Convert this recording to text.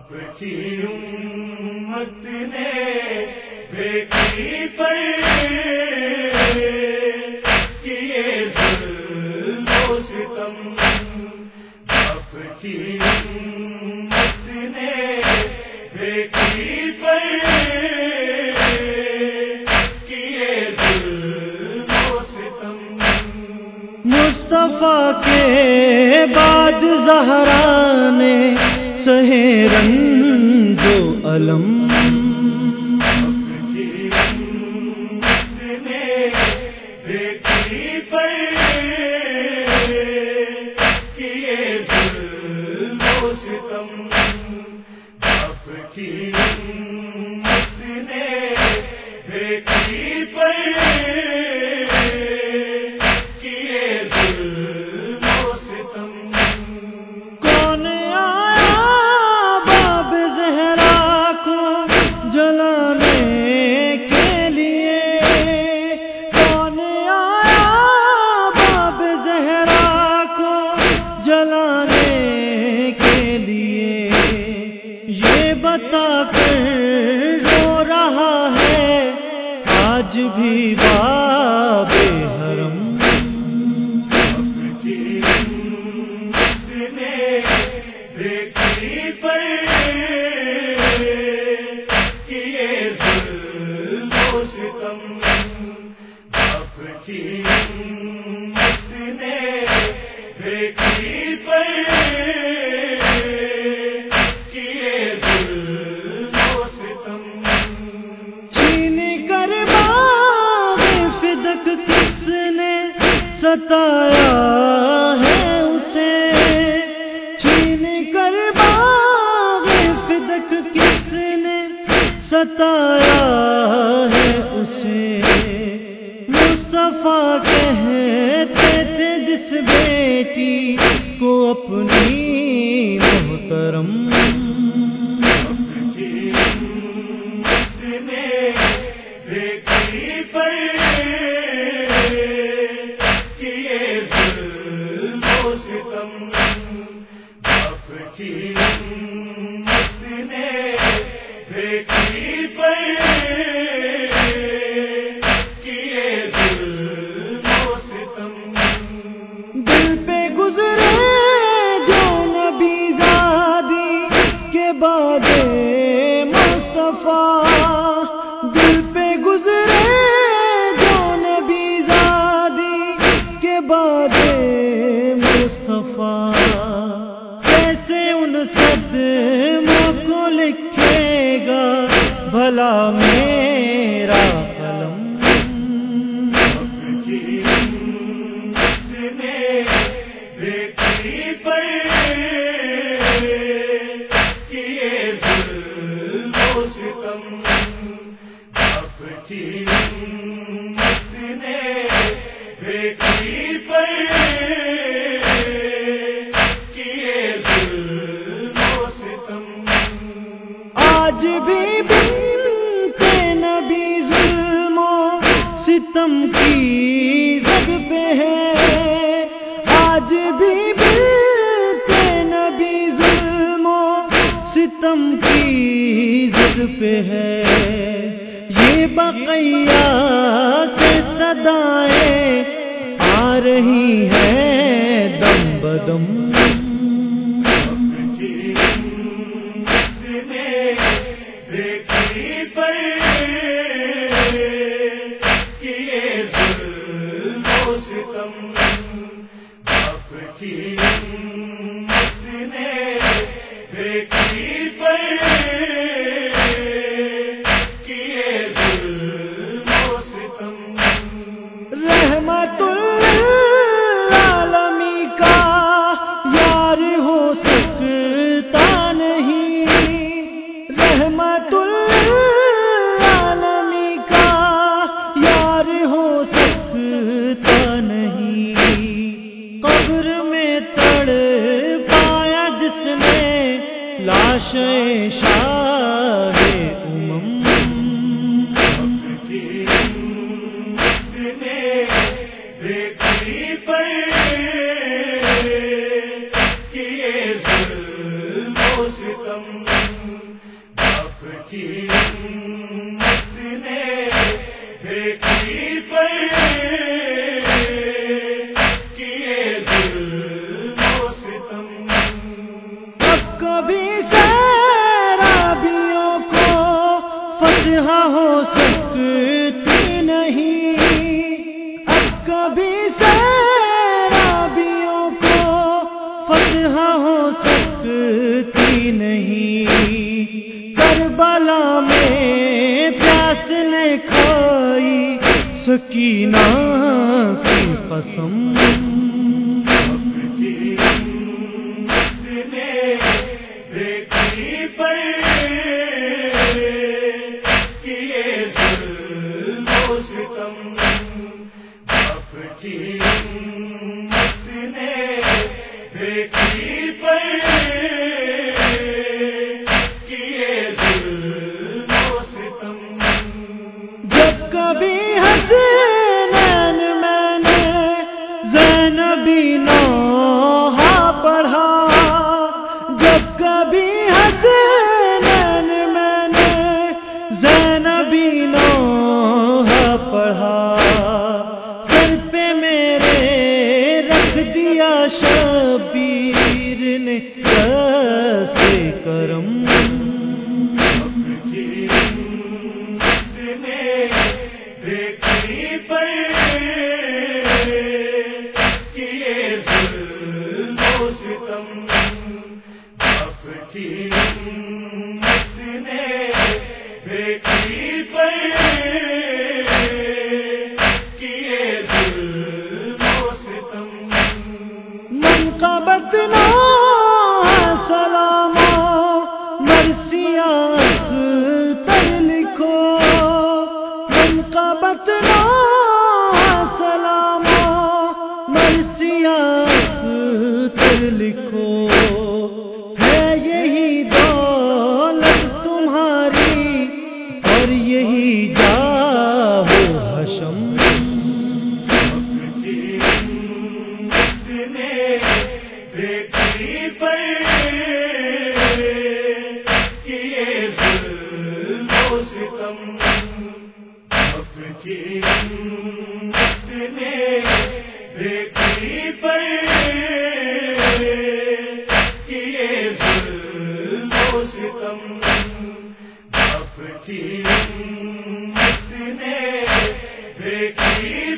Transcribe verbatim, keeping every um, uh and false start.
کی امت نے بیٹی پر کیے ظلم و ستم، باپ کی امت نے بیٹی پر کیے ظلم و ستم۔ مصطفیٰ کے بعد زہرا نے سہے رنج و الم، کی امت نے بیٹی پر کیے ظلم و ستم، باپ کی امت نے بیٹی پر کیے ظلم و ستم۔ کون آیا باب زہرا کو جلانے کے لیے، کون آیا باب زہرا کو جلانے کے لیے، یہ بتا کر رو رہا ہے آج بھی باب حرم۔ کی امت نے بیٹی پر کیے ظلم و ستم، باپ کی امت نے بیٹی پر کیے ظلم و ستم۔ چھین کر باغ فدق کس نے ستایا ہے اسے، چھین کر باغ فدق کس نے ستایا ہے اسے۔ مصطفیٰ کہتے تھے جس بیٹی کو اپنی محترم، کی امت نے بیٹی پر کیے ظلم و ستم، باپ کی امت نے بیٹی پر کیے ظلم و ستم۔ دل پہ گزرے جو نبی زادی کے بعد مصطفیٰ، دل پہ گزرے جو نبی زادی کے بعد مصطفیٰ، کیسے ان صدموں کو لکھے گا بھلا میرا قلم۔ کی امت نے بیٹی پر کیے ظلم و ستم، باپ کی امت نے بیٹی پر کیے ظلم و ستم۔ آج بھی بنت نبی ظلم و ستم کی زد پہ ہے، آج بھی بنت نبی ظلم و ستم کی زد پہ ہے۔ یہ بقیہ سے صدائیں آ رہی ہیں دم بدم، کی امت نے بیٹی پر کیے ظلم و ستم، باپ کی امت نے بیٹی پر کیے ظلم و ستم۔ رحمت العالمی کا یار ہو سکتا نہیں، رحمت العالمی کا یار ہو سکتا نہیں۔ قبر میں تڑ پایا جس نے لاش شاہ امم، کی امت نے بیٹی پر کیے ظلم و ستم، باپ کی امت نے بیٹی پر کیے ظلم و ستم. اب کبھی سیرابیوں کو فتح ہو سکتی نہیں، اب کبھی سیرابیوں کو فتح ہو سکتی نہیں. کربلا میں پیاس نے کھائی سکینہ کی قسم. کی امت نے بیٹی پر کیے ظلم و ستم. باپ کی امت نے بیٹی پر کیے ظلم و ستم. جب کبھی حسنین میں نے زینبی نوحہ پڑھا، جب کبھی حسنین میں نے زینبی نوحہ پڑھا، سر پہ میرے رکھ دیا شبیر نے کیسے کرم. کی امت نے بیٹی پر کیے ظلم و ستم. باپ کی امت نے بیٹی پر کیے ظلم و ستم. منقبت نہ سلام مرثیہ اختر لکھو، منقبت نہ سلام مرثیہ اختر لکھو. ہے یہی دولت تمہاری اور یہی جاہ و حشم. کی امت نے بیٹی پر کیے ظلم و ستم. باپ کی امت نے بیٹی پر کیے ظلم و ستم. باپ کی امت نے بیٹی